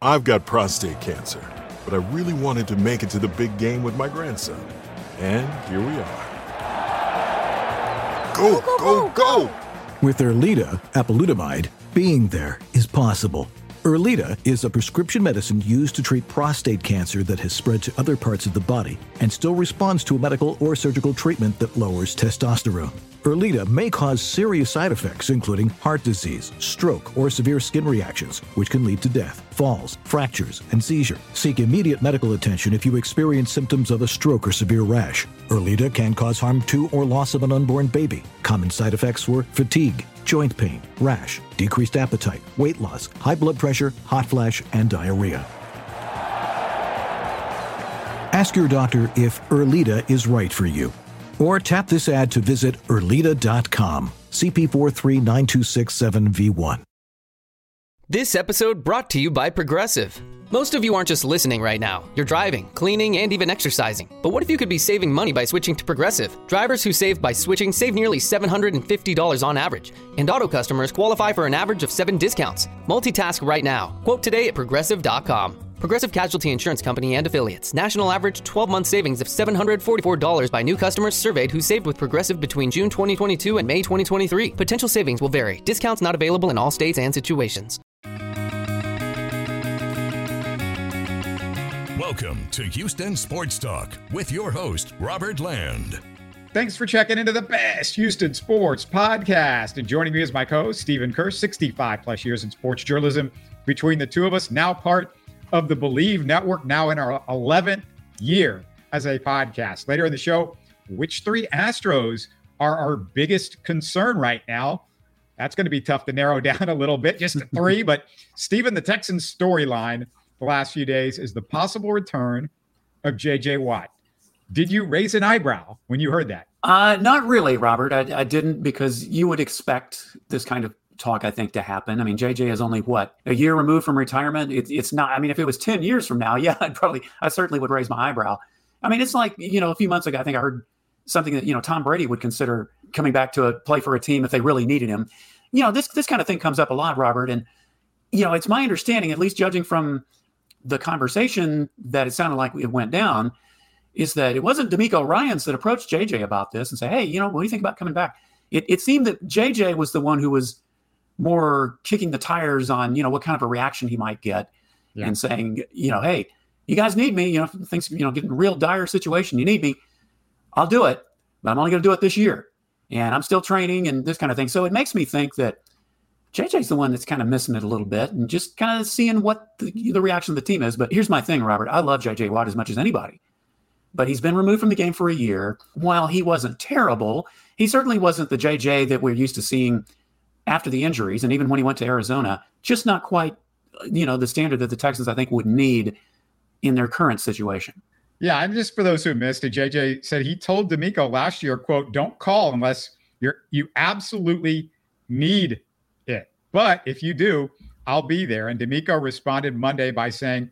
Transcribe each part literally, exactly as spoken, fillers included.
I've got prostate cancer, but I really wanted to make it to the big game with my grandson. And here we are. Go, go, go, go! With Erleada, apalutamide, being there is possible. Erleada is a prescription medicine used to treat prostate cancer that has spread to other parts of the body and still responds to a medical or surgical treatment that lowers testosterone. Erleada may cause serious side effects, including heart disease, stroke, or severe skin reactions, which can lead to death, falls, fractures, and seizure. Seek immediate medical attention if you experience symptoms of a stroke or severe rash. Erleada can cause harm to or loss of an unborn baby. Common side effects were fatigue, joint pain, rash, decreased appetite, weight loss, high blood pressure, hot flash, and diarrhea. Ask your doctor if Erleada is right for you. Or tap this ad to visit Erleada dot com. C P four three nine two six seven V one. This episode brought to you by Progressive. Most of you aren't just listening right now. You're driving, cleaning, and even exercising. But what if you could be saving money by switching to Progressive? Drivers who save by switching save nearly seven hundred fifty dollars on average. And auto customers qualify for an average of seven discounts. Multitask right now. Quote today at Progressive dot com. Progressive Casualty Insurance Company and Affiliates. National average twelve-month savings of seven hundred forty-four dollars by new customers surveyed who saved with Progressive between June twenty twenty-two and May twenty twenty-three. Potential savings will vary. Discounts not available in all states and situations. Welcome to Houston Sports Talk with your host, Robert Land. Thanks for checking into the best Houston sports podcast. And joining me is my co-host, Stephen Kerr, sixty-five plus years in sports journalism. Between the two of us, now part of the Believe Network, now in our eleventh year as a podcast. Later in the show, which three Astros are our biggest concern right now? That's going to be tough to narrow down a little bit, just three. But Stephen, the Texans storyline the last few days is the possible return of J J Watt. Did you raise an eyebrow when you heard that? Uh, not really, Robert. I, I didn't, because you would expect this kind of talk, I think, to happen. I mean, J J is only, what, a year removed from retirement? It, it's not, I mean, if it was ten years from now, yeah, I'd probably, I certainly would raise my eyebrow. I mean, it's like, you know, a few months ago, I think I heard something that, you know, Tom Brady would consider coming back to a, play for a team if they really needed him. You know, this, this kind of thing comes up a lot, Robert. And, you know, it's my understanding, at least judging from the conversation that it sounded like it went down, is that it wasn't D'Amico Ryans that approached J J about this and say, hey, you know, what do you think about coming back? It, it seemed that J J was the one who was more kicking the tires on, you know, what kind of a reaction he might get, yeah. and saying, you know, hey, you guys need me, you know, things, you know, getting a real dire situation, you need me, I'll do it, but I'm only going to do it this year. And I'm still training and this kind of thing. So it makes me think that J J's the one that's kind of missing it a little bit and just kind of seeing what the, the reaction of the team is. But here's my thing, Robert. I love J J Watt as much as anybody, but he's been removed from the game for a year. While he wasn't terrible, he certainly wasn't the J J that we're used to seeing after the injuries. And even when he went to Arizona, just not quite, you know, the standard that the Texans, I think, would need in their current situation. Yeah, and just for those who missed it, J J said he told D'Amico last year, quote, don't call unless you're you absolutely need it. But if you do, I'll be there. And D'Amico responded Monday by saying,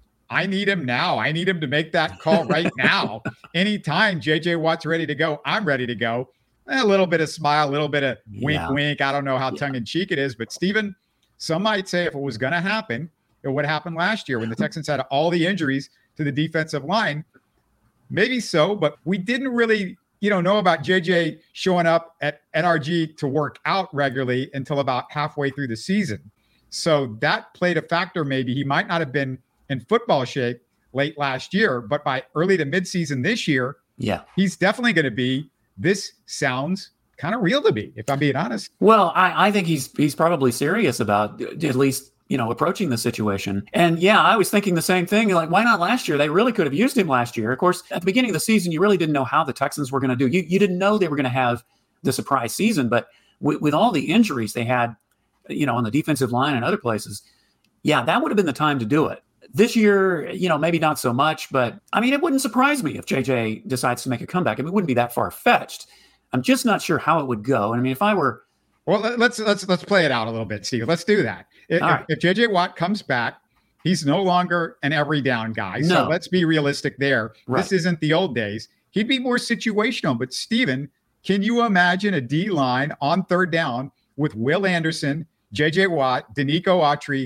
I need him now. I need him to make that call right now. Anytime J J Watt's ready to go, I'm ready to go. A little bit of smile, a little bit of wink, yeah. wink. I don't know how yeah. tongue-in-cheek it is. But, Stephen, some might say if it was going to happen, it would happen last year when the Texans had all the injuries to the defensive line. Maybe so, but we didn't really, you know, know about J J showing up at N R G to work out regularly until about halfway through the season. So that played a factor maybe. He might not have been in football shape late last year, but by early to midseason this year, yeah, he's definitely going to be. This sounds kind of real to me, if I'm being honest. Well, I, I think he's he's probably serious about at least, you know, approaching the situation. And yeah, I was thinking the same thing. Like, why not last year? They really could have used him last year. Of course, at the beginning of the season, you really didn't know how the Texans were going to do. You you didn't know they were going to have the surprise season, but with, with all the injuries they had, you know, on the defensive line and other places, yeah, that would have been the time to do it. This year, you know, maybe not so much, but I mean, it wouldn't surprise me if J J decides to make a comeback. I mean, it wouldn't be that far-fetched. I'm just not sure how it would go. I mean, if I were, well, let's let's let's play it out a little bit, Steve. Let's do that. If, right. if J J Watt comes back, he's no longer an every down guy. No. So let's be realistic there. Right. This isn't the old days. He'd be more situational. But Steven, can you imagine a D line on third down with Will Anderson, J J Watt, Denico Autry,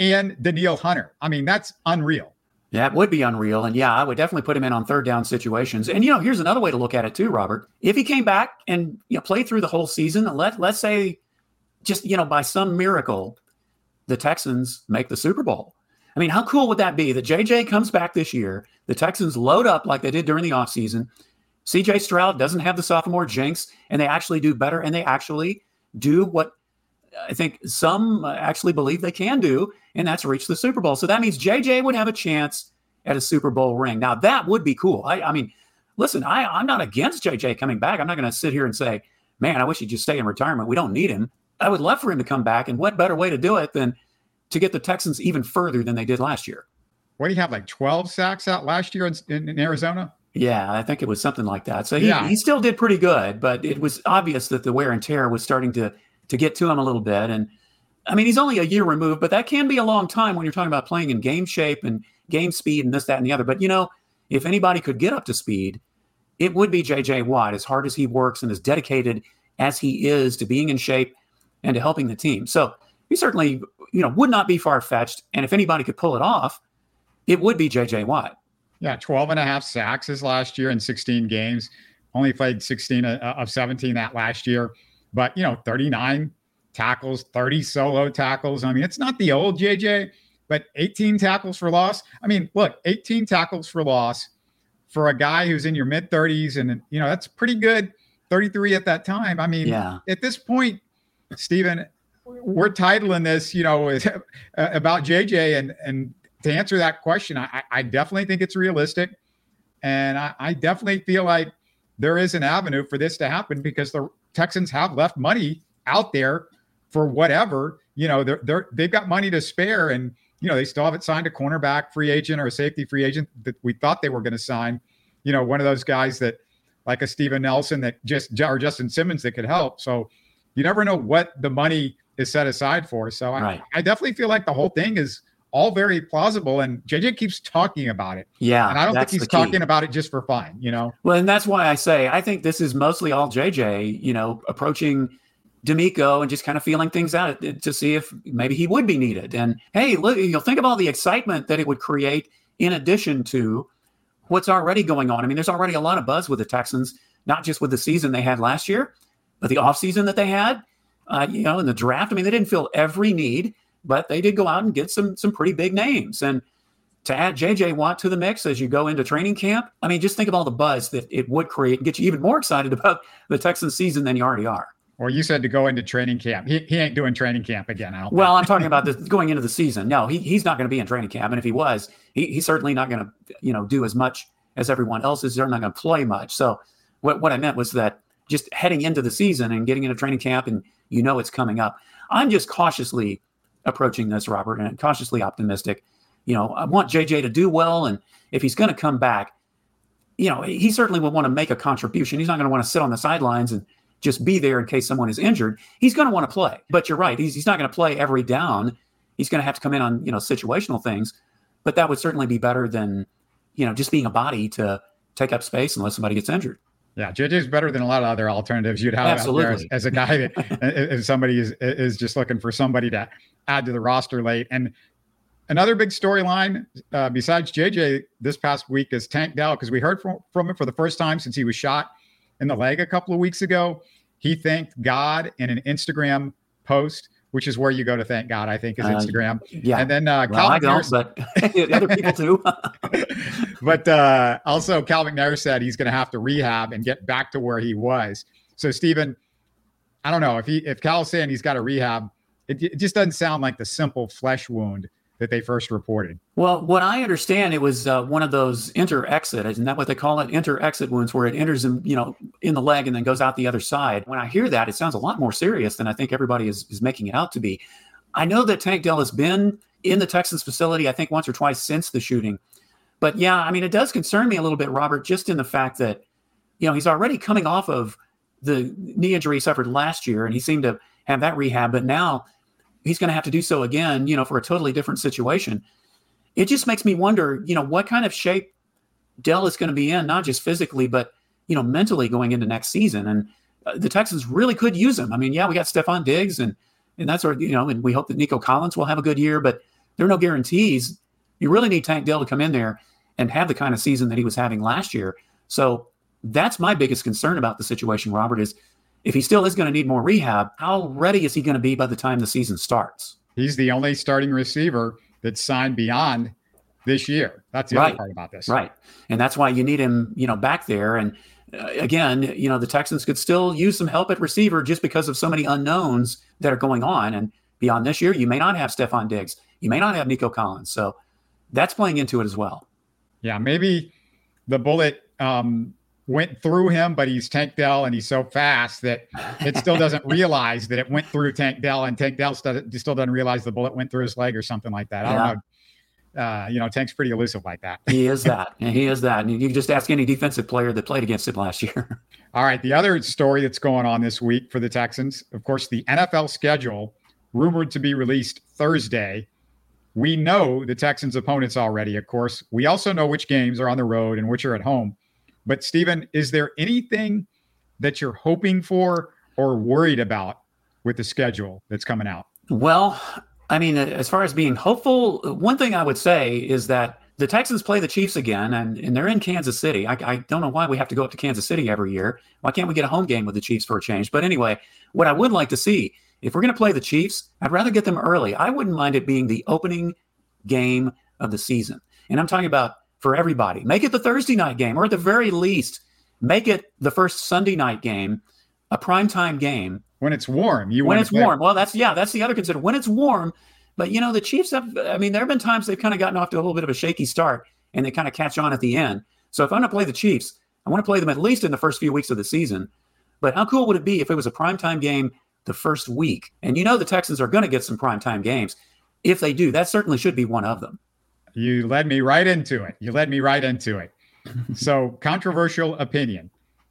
and Danielle Hunter. I mean, that's unreal. That would be unreal. And yeah, I would definitely put him in on third down situations. And, you know, here's another way to look at it too, Robert. If he came back and, you know, played through the whole season, let, let's say just, you know, by some miracle, the Texans make the Super Bowl. I mean, how cool would that be that J J comes back this year, the Texans load up like they did during the offseason, C J Stroud doesn't have the sophomore jinx, and they actually do better, and they actually do what I think some actually believe they can do, and that's reach the Super Bowl. So that means J J would have a chance at a Super Bowl ring. Now, that would be cool. I, I mean, listen, I, I'm not against J J coming back. I'm not going to sit here and say, man, I wish he'd just stay in retirement. We don't need him. I would love for him to come back, and what better way to do it than to get the Texans even further than they did last year. What do you have, like twelve sacks out last year in, in, in Arizona? Yeah, I think it was something like that. So he, yeah. he still did pretty good, but it was obvious that the wear and tear was starting to to get to him a little bit. And I mean, he's only a year removed, but that can be a long time when you're talking about playing in game shape and game speed and this, that, and the other. But, you know, if anybody could get up to speed, it would be J J Watt, as hard as he works and as dedicated as he is to being in shape and to helping the team. So he certainly, you know, would not be far-fetched. And if anybody could pull it off, it would be J J Watt. Yeah, twelve and a half sacks his last year in sixteen games. Only played sixteen of seventeen that last year. But, you know, thirty-nine tackles, thirty solo tackles. I mean, it's not the old J J, but eighteen tackles for loss. I mean, look, eighteen tackles for loss for a guy who's in your mid-thirties, and, you know, that's pretty good. thirty-three at that time. I mean, yeah. At this point, Stephen, we're titling this, you know, about J J, and and to answer that question, I, I definitely think it's realistic, and I, I definitely feel like there is an avenue for this to happen because the Texans have left money out there for whatever, you know, they're they're they've got money to spare, and you know they still haven't signed a cornerback free agent or a safety free agent that we thought they were going to sign, you know, one of those guys that like a Steven Nelson that just or Justin Simmons that could help. So you never know what the money is set aside for. So right. I, I definitely feel like the whole thing is all very plausible, and J J keeps talking about it. Yeah. And I don't think he's talking about it just for fun, you know? Well, and that's why I say, I think this is mostly all J J, you know, approaching DeMeco and just kind of feeling things out to see if maybe he would be needed. And hey, look, you'll think of all the excitement that it would create in addition to what's already going on. I mean, there's already a lot of buzz with the Texans, not just with the season they had last year, but the offseason that they had, uh, you know, in the draft. I mean, they didn't fill every need, but they did go out and get some some pretty big names. And to add J J Watt to the mix as you go into training camp, I mean, just think of all the buzz that it would create and get you even more excited about the Texans season than you already are. Or you said to go into training camp. He he ain't doing training camp again. I don't well, think. I'm talking about this going into the season. No, he he's not going to be in training camp. And if he was, he, he's certainly not going to, you know, do as much as everyone else is. They're not going to play much. So what, what I meant was that just heading into the season and getting into training camp and you know it's coming up. I'm just cautiously approaching this, Robert, and cautiously optimistic. You know, I want J J to do well. And if he's going to come back, you know, he certainly will want to make a contribution. He's not going to want to sit on the sidelines and just be there in case someone is injured. He's going to want to play. But you're right. He's, he's not going to play every down. He's going to have to come in on, you know, situational things. But that would certainly be better than, you know, just being a body to take up space unless somebody gets injured. Yeah, J J's better than a lot of other alternatives you'd have Absolutely. out there as, as a guy that if somebody is is just looking for somebody to add to the roster late. And another big storyline uh, besides J J this past week is Tank Dell, because we heard from, from him for the first time since he was shot in the leg a couple of weeks ago. He thanked God in an Instagram post, which is where you go to thank God, I think, is Instagram. Uh, yeah. And then uh, well, Calvin I Harris, don't, but other people do. But uh, also Calvin McNair said he's going to have to rehab and get back to where he was. So, Stephen, I don't know if he if Cal's saying he's got to rehab, it, it just doesn't sound like the simple flesh wound that they first reported. Well, what I understand, it was uh, one of those inter-exit, isn't that what they call it? Inter-exit wounds, where it enters in, you know, in the leg and then goes out the other side. When I hear that, it sounds a lot more serious than I think everybody is, is making it out to be. I know that Tank Dell has been in the Texans facility, I think once or twice since the shooting. But yeah, I mean, it does concern me a little bit, Robert, just in the fact that, you know, he's already coming off of the knee injury he suffered last year, and he seemed to have that rehab, but now he's going to have to do so again, you know, for a totally different situation. It just makes me wonder, you know, what kind of shape Dell is going to be in, not just physically, but, you know, mentally going into next season. And uh, the Texans really could use him. I mean, yeah, we got Stephon Diggs and, and that's our, you know, and we hope that Nico Collins will have a good year, but there are no guarantees. You really need Tank Dell to come in there and have the kind of season that he was having last year. So that's my biggest concern about the situation, Robert, is if he still is going to need more rehab, how ready is he going to be by the time the season starts? He's the only starting receiver that's signed beyond this year. That's the right. other part about this. Right. And that's why you need him, you know, back there. And uh, again, you know, the Texans could still use some help at receiver just because of so many unknowns that are going on. And beyond this year, you may not have Stephon Diggs. You may not have Nico Collins. So that's playing into it as well. Yeah, maybe the bullet um, went through him, but he's Tank Dell and he's so fast that it still doesn't realize that it went through Tank Dell, and Tank Dell still, still doesn't realize the bullet went through his leg or something like that. I Yeah. don't know. Uh, you know, Tank's pretty elusive like that. He is that. And he is that. And you can just ask any defensive player that played against him last year. All right. The other story that's going on this week for the Texans, of course, the N F L schedule rumored to be released Thursday. We know the Texans' opponents already, of course. We also know which games are on the road and which are at home. But, Stephen, is there anything that you're hoping for or worried about with the schedule that's coming out? Well, I mean, as far as being hopeful, one thing I would say is that the Texans play the Chiefs again, and, and they're in Kansas City. I, I don't know why we have to go up to Kansas City every year. Why can't we get a home game with the Chiefs for a change? But anyway, what I would like to see, if we're going to play the Chiefs, I'd rather get them early. I wouldn't mind it being the opening game of the season. And I'm talking about for everybody. Make it the Thursday night game, or at the very least, make it the first Sunday night game, a primetime game. When it's warm. You when want it's to play- warm. Well, that's, yeah, that's the other consider. When it's warm. But, you know, the Chiefs have, I mean, there have been times they've kind of gotten off to a little bit of a shaky start, and they kind of catch on at the end. So if I'm going to play the Chiefs, I want to play them at least in the first few weeks of the season. But how cool would it be if it was a primetime game the first week? And you know the Texans are going to get some primetime games. If they do, that certainly should be one of them. You led me right into it. You led me right into it. So, controversial opinion.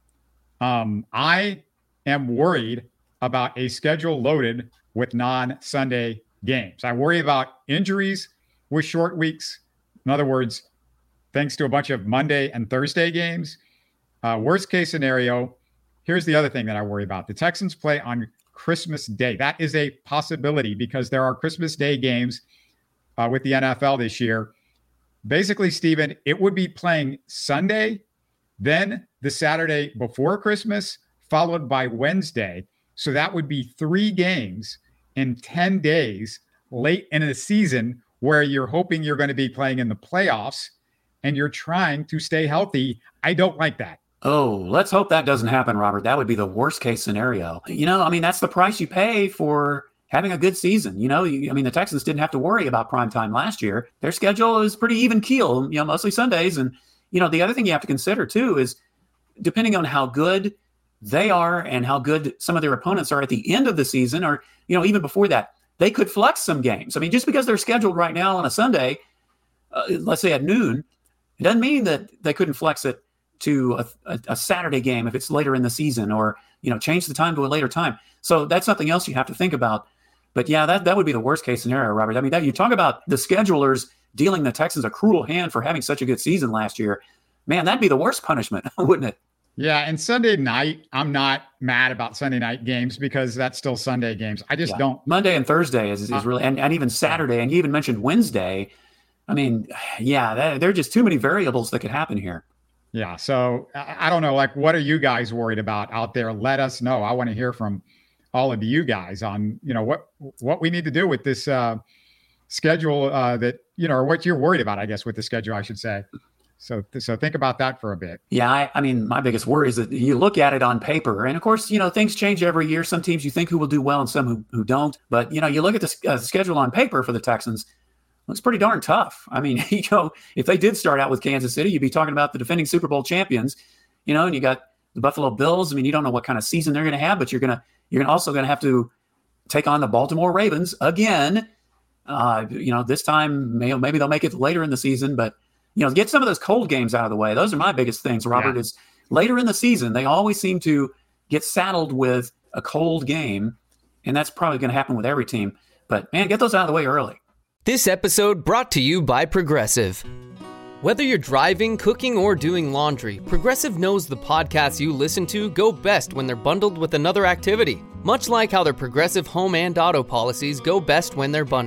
Um, I am worried about a schedule loaded with non-Sunday games. I worry about injuries with short weeks. In other words, thanks to a bunch of Monday and Thursday games. Uh, worst case scenario, here's the other thing that I worry about. The Texans play on Christmas Day. That is a possibility because there are Christmas Day games uh, with the N F L this year. Basically, Stephen, it would be playing Sunday, then the Saturday before Christmas, followed by Wednesday. So that would be three games in ten days late in a season where you're hoping you're going to be playing in the playoffs and you're trying to stay healthy. I don't like that. Oh, let's hope that doesn't happen, Robert. That would be the worst case scenario. You know, I mean, that's the price you pay for having a good season. You know, you, I mean, the Texans didn't have to worry about primetime last year. Their schedule is pretty even keel, you know, mostly Sundays. And, you know, the other thing you have to consider, too, is depending on how good they are and how good some of their opponents are at the end of the season, or, you know, even before that, they could flex some games. I mean, just because they're scheduled right now on a Sunday, uh, let's say at noon, it doesn't mean that they couldn't flex it to a, a, a Saturday game if it's later in the season, or, you know, change the time to a later time. So that's something else you have to think about. But yeah, that, that would be the worst case scenario, Robert. I mean, that, you talk about the schedulers dealing the Texans a cruel hand for having such a good season last year. Man, that'd be the worst punishment, wouldn't it? Yeah, and Sunday night, I'm not mad about Sunday night games because that's still Sunday games. I just Yeah. don't. Monday and Thursday is, is really, and, and even Saturday, and you even mentioned Wednesday. I mean, yeah, that, there are just too many variables that could happen here. Yeah, so I, I don't know. Like, what are you guys worried about out there? Let us know. I want to hear from all of you guys on, you know, what what we need to do with this uh, schedule uh, that, you know, or what you're worried about, I guess, with the schedule, I should say. So, so think about that for a bit. Yeah, I, I mean, my biggest worry is that you look at it on paper, and of course, you know, things change every year. Some teams you think who will do well and some who, who don't. But, you know, you look at the uh, schedule on paper for the Texans, looks pretty darn tough. I mean, you know, if they did start out with Kansas City, you'd be talking about the defending Super Bowl champions, you know, and you got the Buffalo Bills. I mean, you don't know what kind of season they're going to have, but you're going to, you're also going to have to take on the Baltimore Ravens again. Uh, you know, this time, maybe, maybe they'll make it later in the season, but, you know, get some of those cold games out of the way. Those are my biggest things, Robert, yeah. is later in the season, they always seem to get saddled with a cold game, and that's probably going to happen with every team. But, man, get those out of the way early. This episode brought to you by Progressive. Whether you're driving, cooking, or doing laundry, Progressive knows the podcasts you listen to go best when they're bundled with another activity, much like how their Progressive home and auto policies go best when they're bundled.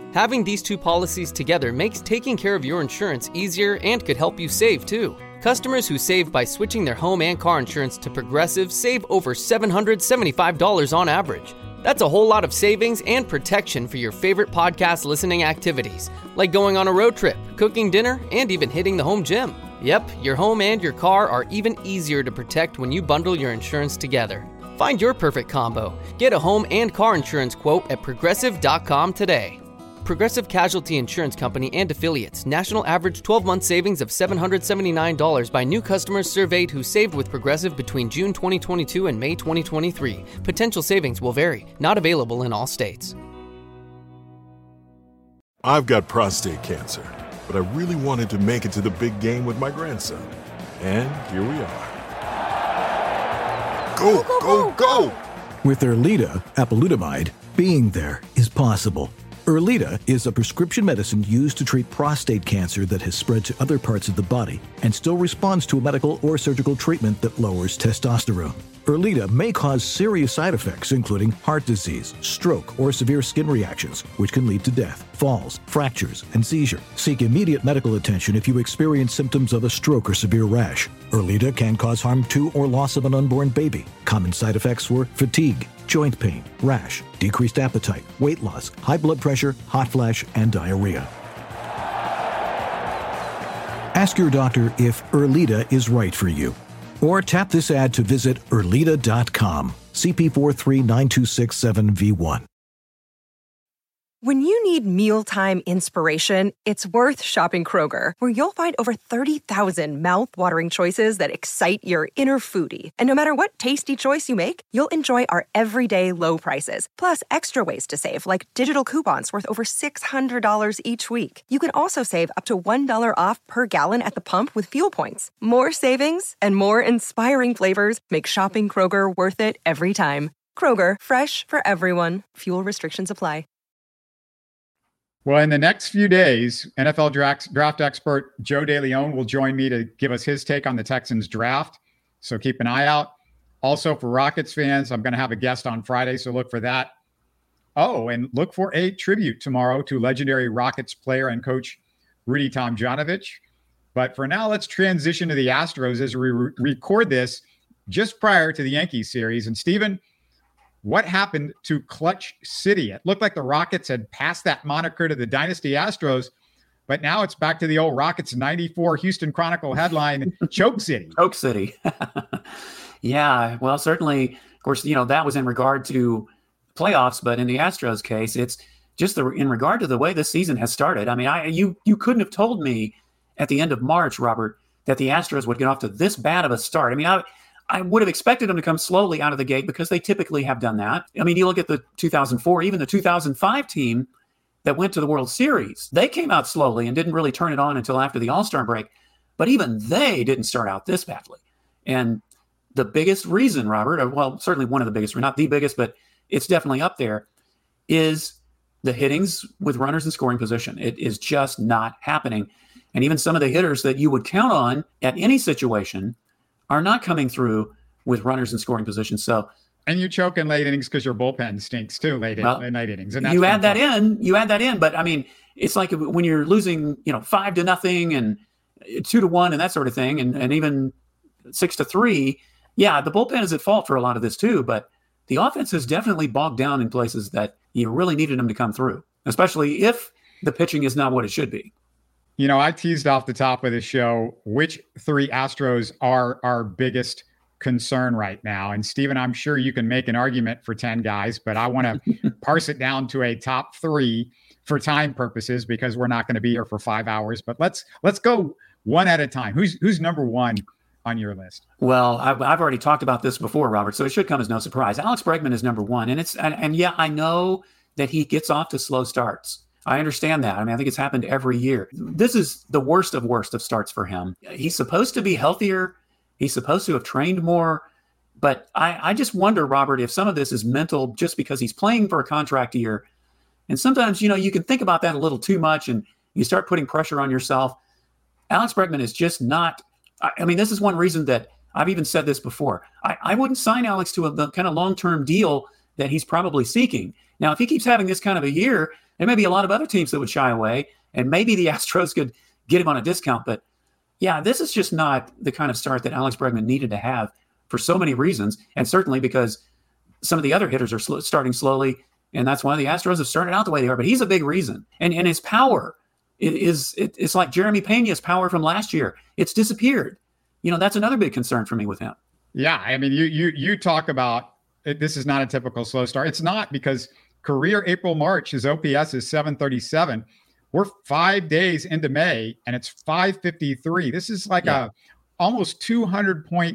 Having these two policies together makes taking care of your insurance easier and could help you save too. Customers who save by switching their home and car insurance to Progressive save over seven hundred seventy-five dollars on average. That's a whole lot of savings and protection for your favorite podcast listening activities, like going on a road trip, cooking dinner, and even hitting the home gym. Yep, your home and your car are even easier to protect when you bundle your insurance together. Find your perfect combo. Get a home and car insurance quote at progressive dot com today. Progressive Casualty Insurance Company and Affiliates. National average twelve-month savings of seven hundred seventy-nine dollars by new customers surveyed who saved with Progressive between June twenty twenty-two and May twenty twenty-three. Potential savings will vary. Not available in all states. I've got prostate cancer, but I really wanted to make it to the big game with my grandson. And here we are. Go, go, go! With Erleada, apalutamide, being there is possible. Erleada is a prescription medicine used to treat prostate cancer that has spread to other parts of the body and still responds to a medical or surgical treatment that lowers testosterone. Erleada may cause serious side effects, including heart disease, stroke, or severe skin reactions, which can lead to death, falls, fractures, and seizure. Seek immediate medical attention if you experience symptoms of a stroke or severe rash. Erleada can cause harm to or loss of an unborn baby. Common side effects were fatigue, joint pain, rash, decreased appetite, weight loss, high blood pressure, hot flash, and diarrhea. Ask your doctor if Erleada is right for you. Or tap this ad to visit Erleada dot com. C P four three nine two six seven V one. When you need mealtime inspiration, it's worth shopping Kroger, where you'll find over thirty thousand mouth-watering choices that excite your inner foodie. And no matter what tasty choice you make, you'll enjoy our everyday low prices, plus extra ways to save, like digital coupons worth over six hundred dollars each week. You can also save up to one dollar off per gallon at the pump with fuel points. More savings and more inspiring flavors make shopping Kroger worth it every time. Kroger, fresh for everyone. Fuel restrictions apply. Well, in the next few days, N F L draft, draft expert Joe DeLeon will join me to give us his take on the Texans draft. So keep an eye out. Also, for Rockets fans, I'm going to have a guest on Friday, so look for that. Oh, and look for a tribute tomorrow to legendary Rockets player and coach Rudy Tomjanovich. But for now, let's transition to the Astros as we re- record this just prior to the Yankees series. And Stephen, what happened to Clutch City? It looked like the Rockets had passed that moniker to the Dynasty Astros, but now it's back to the old Rockets ninety-four Houston Chronicle headline, Choke City. Choke City. Yeah, well, certainly, of course, you know, that was in regard to playoffs, but in the Astros case, it's just the, in regard to the way this season has started. I mean, I you you couldn't have told me at the end of March, Robert, that the Astros would get off to this bad of a start. I mean, I I would have expected them to come slowly out of the gate because they typically have done that. I mean, you look at the two thousand four, even the two thousand five team that went to the World Series, they came out slowly and didn't really turn it on until after the All-Star break. But even they didn't start out this badly. And the biggest reason, Robert, or well, certainly one of the biggest, not the biggest, but it's definitely up there, is the hittings with runners in scoring position. It is just not happening. And even some of the hitters that you would count on at any situation are not coming through with runners in scoring position. So, and you choke in late innings because your bullpen stinks too late in well, night innings. And that's you add that in, you add that in. But I mean, it's like when you're losing, you know, five to nothing and two to one and that sort of thing, and, and even six to three. Yeah, the bullpen is at fault for a lot of this too. But the offense has definitely bogged down in places that you really needed them to come through, especially if the pitching is not what it should be. You know, I teased off the top of the show which three Astros are our biggest concern right now. And Stephen, I'm sure you can make an argument for ten guys, but I want to parse it down to a top three for time purposes because we're not going to be here for five hours. But let's let's go one at a time. Who's who's number one on your list? Well, I've, I've already talked about this before, Robert, so it should come as no surprise. Alex Bregman is number one, and it's and, and yeah, I know that he gets off to slow starts. I understand that. I mean, I think it's happened every year. This is the worst of worst of starts for him. He's supposed to be healthier. He's supposed to have trained more. But I, I just wonder, Robert, if some of this is mental just because he's playing for a contract year. And sometimes, you know, you can think about that a little too much and you start putting pressure on yourself. Alex Bregman is just not. I, I mean, this is one reason that I've even said this before. I, I wouldn't sign Alex to a, the kind of long-term deal that he's probably seeking. Now, if he keeps having this kind of a year, There may be a lot of other teams that would shy away, and maybe the Astros could get him on a discount. But yeah, this is just not the kind of start that Alex Bregman needed to have for so many reasons, and certainly because some of the other hitters are sl- starting slowly, and that's why the Astros have started out the way they are. But he's a big reason, and and his power is it, it's like Jeremy Pena's power from last year. It's disappeared. You know, that's another big concern for me with him. Yeah, I mean, you you you talk about this is not a typical slow start. It's not, because career April March his O P S is seven thirty-seven. We're five days into May and it's five fifty-three. This is like yeah. a almost two hundred point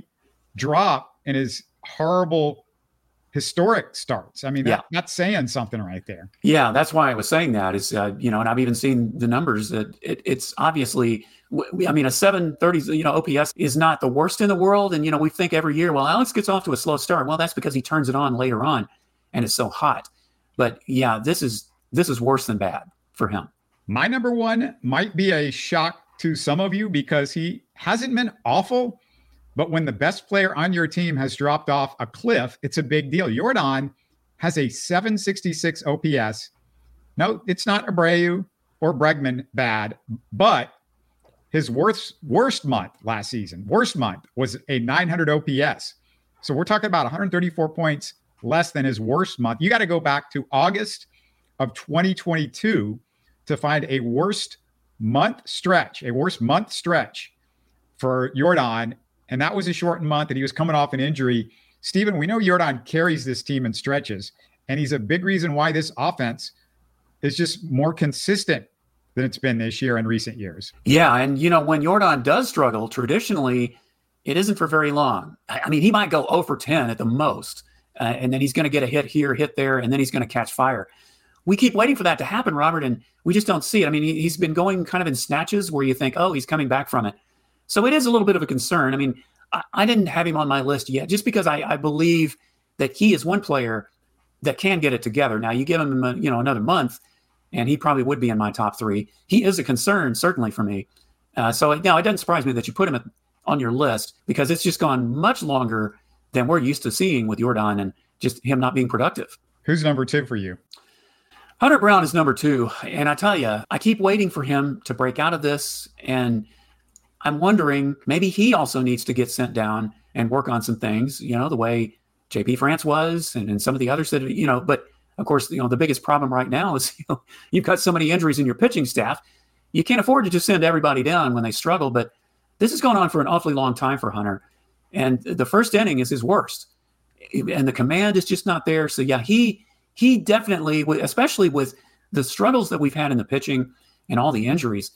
drop in his horrible historic starts. I mean, that, yeah. that's saying something right there. Yeah, that's why I was saying that is, uh, you know, and I've even seen the numbers that it, it's obviously, I mean, a seven thirty, you know, O P S is not the worst in the world. And, you know, we think every year, well, Alex gets off to a slow start. Well, that's because he turns it on later on and it's so hot. But yeah, this is, this is worse than bad for him. My number one might be a shock to some of you because he hasn't been awful. But when the best player on your team has dropped off a cliff, it's a big deal. Yordan has a seven sixty-six O P S. No, it's not Abreu or Bregman bad, but his worst, worst month last season, worst month was a nine hundred O P S. So we're talking about one hundred thirty-four points less than his worst month. You got to go back to August of twenty twenty-two to find a worst month stretch, a worst month stretch for Yordan. And that was a shortened month, and he was coming off an injury. Stephen, we know Yordan carries this team in stretches, and he's a big reason why this offense is just more consistent than it's been this year in recent years. Yeah, and, you know, when Yordan does struggle, traditionally, it isn't for very long. I mean, he might go zero for ten at the most, uh, and then he's going to get a hit here, hit there, and then he's going to catch fire. We keep waiting for that to happen, Robert, and we just don't see it. I mean, he, he's been going kind of in snatches where you think, oh, he's coming back from it. So it is a little bit of a concern. I mean, I, I didn't have him on my list yet just because I, I believe that he is one player that can get it together. Now, you give him, a, you know, another month, and he probably would be in my top three. He is a concern, certainly, for me. Uh, so now it doesn't surprise me that you put him at, on your list because it's just gone much longer than we're used to seeing with Yordan and just him not being productive. Who's number two for you? Hunter Brown is number two. And I tell you, I keep waiting for him to break out of this, and I'm wondering, maybe he also needs to get sent down and work on some things, you know, the way J P France was and, and some of the others that, you know, but of course, you know, the biggest problem right now is, you know, you've got so many injuries in your pitching staff. You can't afford to just send everybody down when they struggle, but this has gone on for an awfully long time for Hunter. And the first inning is his worst. And the command is just not there. So yeah, he, he definitely, especially with the struggles that we've had in the pitching and all the injuries,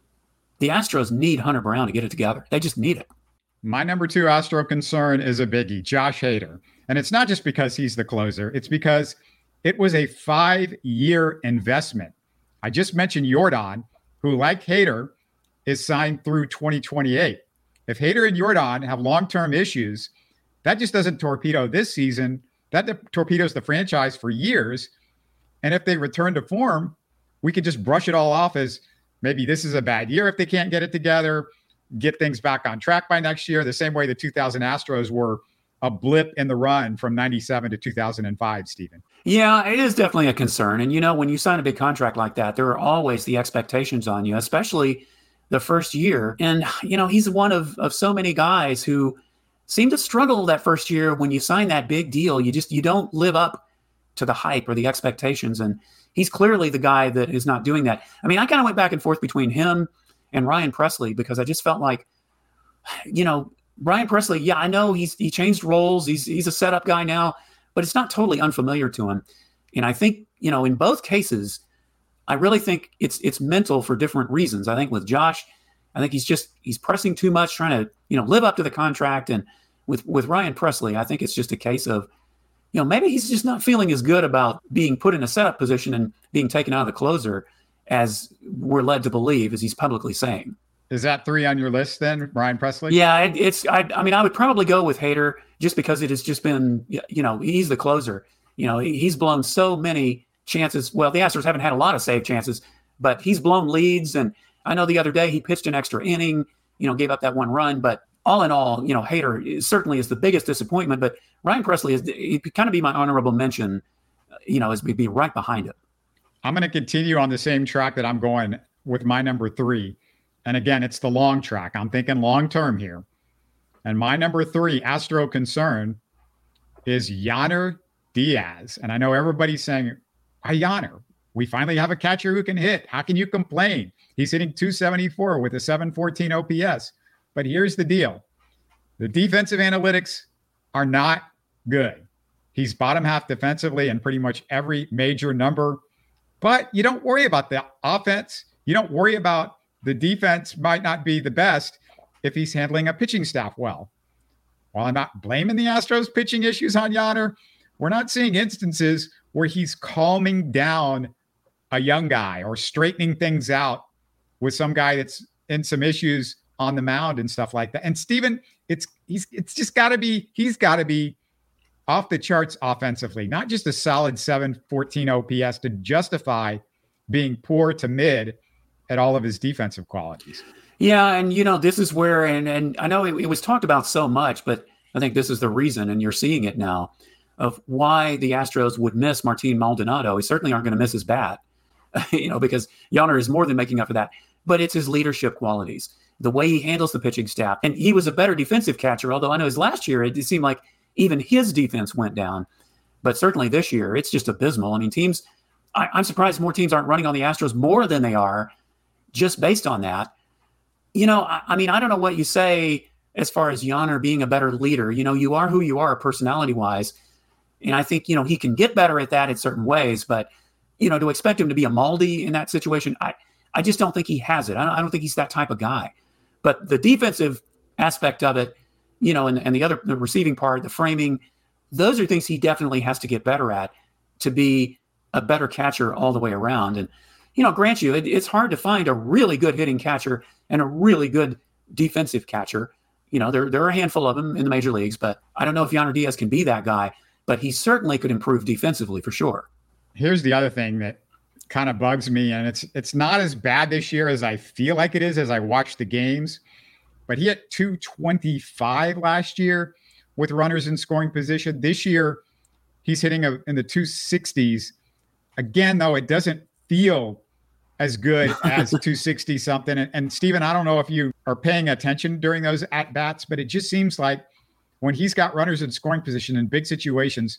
the Astros need Hunter Brown to get it together. They just need it. My number two Astro concern is a biggie, Josh Hader. And it's not just because he's the closer. It's because it was a five-year investment. I just mentioned Yordan, who, like Hader, is signed through twenty twenty-eight. If Hader and Yordan have long-term issues, that just doesn't torpedo this season. That torpedoes the franchise for years. And if they return to form, we could just brush it all off as maybe this is a bad year if they can't get it together, get things back on track by next year, the same way the two thousand Astros were a blip in the run from ninety-seven to two thousand five, Stephen. Yeah, it is definitely a concern. And, you know, when you sign a big contract like that, there are always the expectations on you, especially the first year. And, you know, he's one of, of so many guys who seem to struggle that first year. When you sign that big deal, you just, you don't live up to the hype or the expectations. And he's clearly the guy that is not doing that. I mean, I kind of went back and forth between him and Ryan Pressly because I just felt like, you know, Ryan Pressly, yeah, I know he's he changed roles. He's he's a setup guy now, but it's not totally unfamiliar to him. And I think, you know, in both cases, I really think it's it's mental for different reasons. I think with Josh, I think he's just he's pressing too much, trying to, you know, live up to the contract. And with with Ryan Pressly, I think it's just a case of, you know, maybe he's just not feeling as good about being put in a setup position and being taken out of the closer as we're led to believe, as he's publicly saying. Is that three on your list then, Ryan Pressly? Yeah, it, it's. I, I mean, I would probably go with Hader just because it has just been, you know, he's the closer. You know, he's blown so many chances. Well, the Astros haven't had a lot of save chances, but he's blown leads. And I know the other day he pitched an extra inning, you know, gave up that one run. But all in all, you know, Hader is, certainly is the biggest disappointment. But Ryan Pressly is he'd kind of be my honorable mention, you know, as we'd be right behind it. I'm going to continue on the same track that I'm going with my number three. And again, it's the long track. I'm thinking long term here. And my number three Astro concern is Yainer Diaz. And I know everybody's saying, why Yainer? We finally have a catcher who can hit. How can you complain? He's hitting two seventy-four with a seven fourteen O P S. But here's the deal. The defensive analytics are not good. He's bottom half defensively in pretty much every major number. But you don't worry about the offense. You don't worry about the defense might not be the best if he's handling a pitching staff well. While I'm not blaming the Astros pitching issues on Yainer, we're not seeing instances where he's calming down a young guy or straightening things out with some guy that's in some issues on the mound and stuff like that. And Steven, it's he's it's just got to be he's got to be off the charts offensively, not just a solid seven fourteen O P S to justify being poor to mid at all of his defensive qualities. Yeah, and you know, this is where, and and I know it, it was talked about so much, but I think this is the reason, and you're seeing it now, of why the Astros would miss Martin Maldonado. He certainly aren't going to miss his bat, you know, because Yainer is more than making up for that. But it's his leadership qualities, the way he handles the pitching staff. And he was a better defensive catcher, although I know his last year, it seemed like even his defense went down. But certainly this year, it's just abysmal. I mean, teams, I, I'm surprised more teams aren't running on the Astros more than they are just based on that. You know, I, I mean, I don't know what you say as far as Yainer being a better leader. You know, you are who you are personality-wise. And I think, you know, he can get better at that in certain ways. But, you know, to expect him to be a Maldi in that situation, I, I just don't think he has it. I don't, I don't think he's that type of guy. But the defensive aspect of it, you know, and, and the other, the receiving part, the framing, those are things he definitely has to get better at to be a better catcher all the way around. And, you know, grant you, it, it's hard to find a really good hitting catcher and a really good defensive catcher. You know, there, there are a handful of them in the major leagues, but I don't know if Yainer Diaz can be that guy, but he certainly could improve defensively for sure. Here's the other thing that kind of bugs me, and it's it's not as bad this year as I feel like it is as I watch the games, but he hit two twenty-five last year with runners in scoring position. This year, he's hitting a, in the two sixties. Again, though, it doesn't feel as good as two sixty something. And, and Steven, I don't know if you are paying attention during those at-bats, but it just seems like when he's got runners in scoring position in big situations,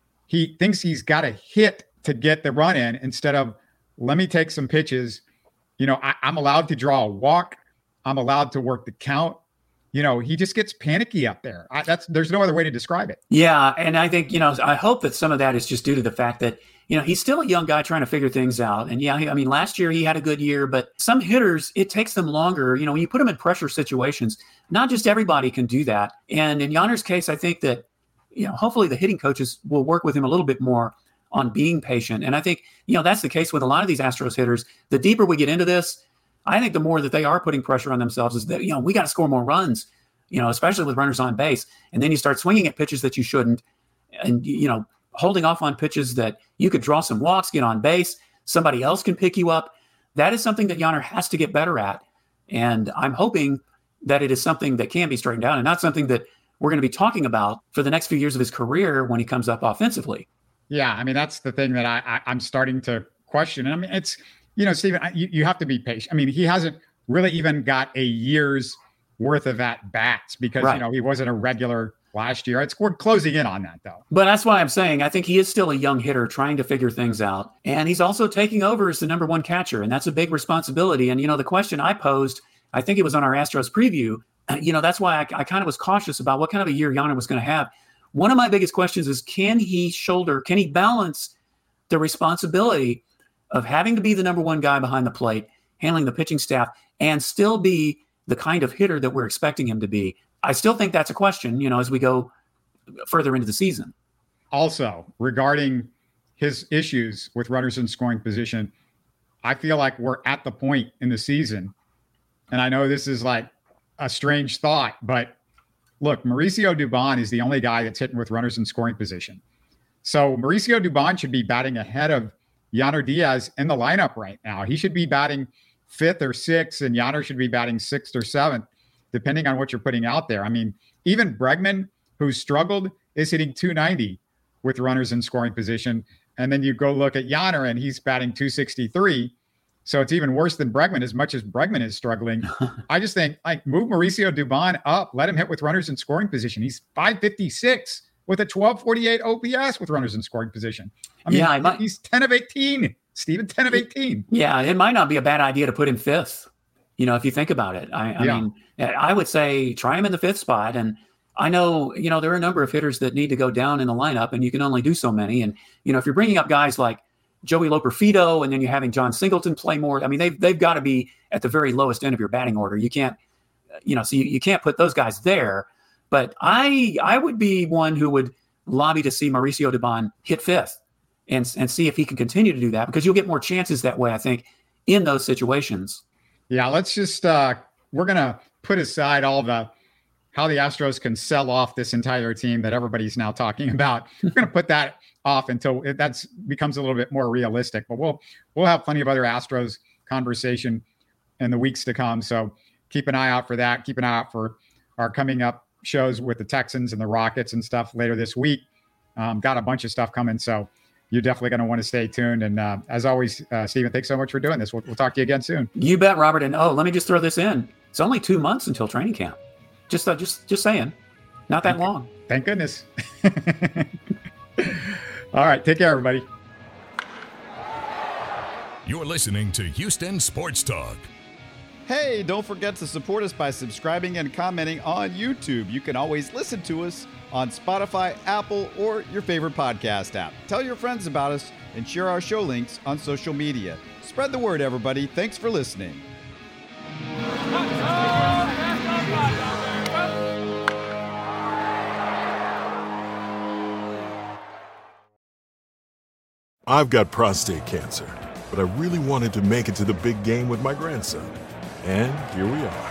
he thinks he's got to hit to get the run in instead of, let me take some pitches. You know, I, I'm allowed to draw a walk. I'm allowed to work the count. You know, he just gets panicky up there. I, that's there's no other way to describe it. Yeah. And I think, you know, I hope that some of that is just due to the fact that, you know, he's still a young guy trying to figure things out. And yeah, I mean, last year he had a good year, but some hitters, it takes them longer. You know, when you put them in pressure situations, not just everybody can do that. And in Yainer's case, I think that, you know, hopefully the hitting coaches will work with him a little bit more on being patient. And I think, you know, that's the case with a lot of these Astros hitters. The deeper we get into this, I think the more that they are putting pressure on themselves is that, you know, we got to score more runs, you know, especially with runners on base. And then you start swinging at pitches that you shouldn't. And, you know, holding off on pitches that you could draw some walks, get on base, somebody else can pick you up. That is something that Yainer has to get better at. And I'm hoping that it is something that can be straightened out and not something that we're going to be talking about for the next few years of his career when he comes up offensively. Yeah, I mean, that's the thing that I, I, I'm starting to question. And I mean, it's, you know, Steven, you, you have to be patient. I mean, he hasn't really even got a year's worth of at-bats because, right. you know, he wasn't a regular last year. It's we're closing in on that, though. But that's why I'm saying I think he is still a young hitter trying to figure things out. And he's also taking over as the number one catcher, and that's a big responsibility. And, you know, the question I posed, I think it was on our Astros preview, you know, that's why I, I kind of was cautious about what kind of a year Yainer was going to have. One of my biggest questions is, can he shoulder, can he balance the responsibility of having to be the number one guy behind the plate, handling the pitching staff, and still be the kind of hitter that we're expecting him to be? I still think that's a question, you know, as we go further into the season. Also, regarding his issues with runners in scoring position, I feel like we're at the point in the season, and I know this is like a strange thought, but look, Mauricio Dubon is the only guy that's hitting with runners in scoring position. So Mauricio Dubon should be batting ahead of Yainer Diaz in the lineup right now. He should be batting fifth or sixth, and Yainer should be batting sixth or seventh, depending on what you're putting out there. I mean, even Bregman, who struggled, is hitting two ninety with runners in scoring position. And then you go look at Yanner, and he's batting two sixty-three. So it's even worse than Bregman, as much as Bregman is struggling. I just think, like, move Mauricio Dubon up. Let him hit with runners in scoring position. He's five fifty-six with a twelve forty-eight O P S with runners in scoring position. I mean, yeah, might, he's ten of eighteen. Steven, ten of eighteen. Yeah, it might not be a bad idea to put him fifth. You know, if you think about it, I, I yeah. mean, I would say try him in the fifth spot. And I know, you know, there are a number of hitters that need to go down in the lineup, and you can only do so many. And, you know, if you're bringing up guys like Joey Loperfido, and then you're having John Singleton play more, I mean, they've, they've got to be at the very lowest end of your batting order. You can't, you know, so you, you can't put those guys there. But I, I would be one who would lobby to see Mauricio Dubon hit fifth and, and see if he can continue to do that, because you'll get more chances that way, I think, in those situations. Yeah, let's just, uh, we're going to put aside all the, how the Astros can sell off this entire team that everybody's now talking about. We're going to put that off until it that's becomes a little bit more realistic, but we'll, we'll have plenty of other Astros conversation in the weeks to come. So keep an eye out for that. Keep an eye out for our coming up shows with the Texans and the Rockets and stuff later this week. Um, got a bunch of stuff coming. So you're definitely going to want to stay tuned. And uh, as always, uh, Steven, thanks so much for doing this. We'll, we'll talk to you again soon. You bet, Robert. And oh, let me just throw this in. It's only two months until training camp. Just, uh, just, just saying, not that Thank long. Thank goodness. All right. Take care, everybody. You're listening to Houston Sports Talk. Hey, don't forget to support us by subscribing and commenting on YouTube. You can always listen to us on Spotify, Apple, or your favorite podcast app. Tell your friends about us and share our show links on social media. Spread the word, everybody. Thanks for listening. I've got prostate cancer, but I really wanted to make it to the big game with my grandson. And here we are.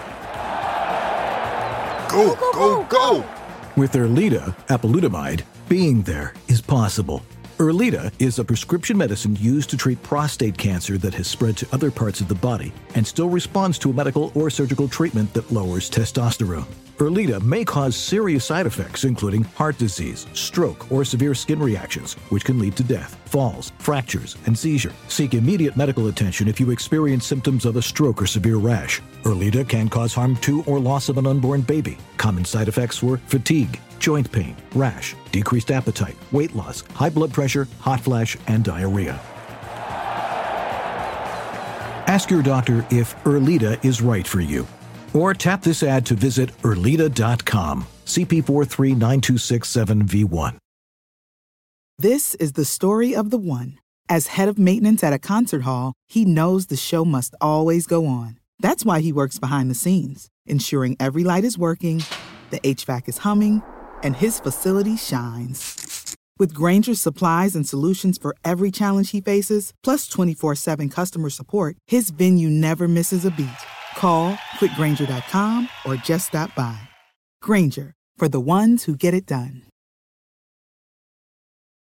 Go, go, go! With Erleada, apalutamide, being there is possible. Erleada is a prescription medicine used to treat prostate cancer that has spread to other parts of the body and still responds to a medical or surgical treatment that lowers testosterone. Erleada may cause serious side effects, including heart disease, stroke, or severe skin reactions, which can lead to death, falls, fractures, and seizure. Seek immediate medical attention if you experience symptoms of a stroke or severe rash. Erleada can cause harm to or loss of an unborn baby. Common side effects were fatigue, joint pain, rash, decreased appetite, weight loss, high blood pressure, hot flash, and diarrhea. Ask your doctor if Erleada is right for you. Or tap this ad to visit Erleada dot com. C P four three nine two six seven V one. This is the story of the one. As head of maintenance at a concert hall, he knows the show must always go on. That's why he works behind the scenes, ensuring every light is working, the H V A C is humming, and his facility shines. With Grainger's supplies and solutions for every challenge he faces, plus twenty-four seven customer support, his venue never misses a beat. Call quick grainger dot com or just stop by. Grainger, for the ones who get it done.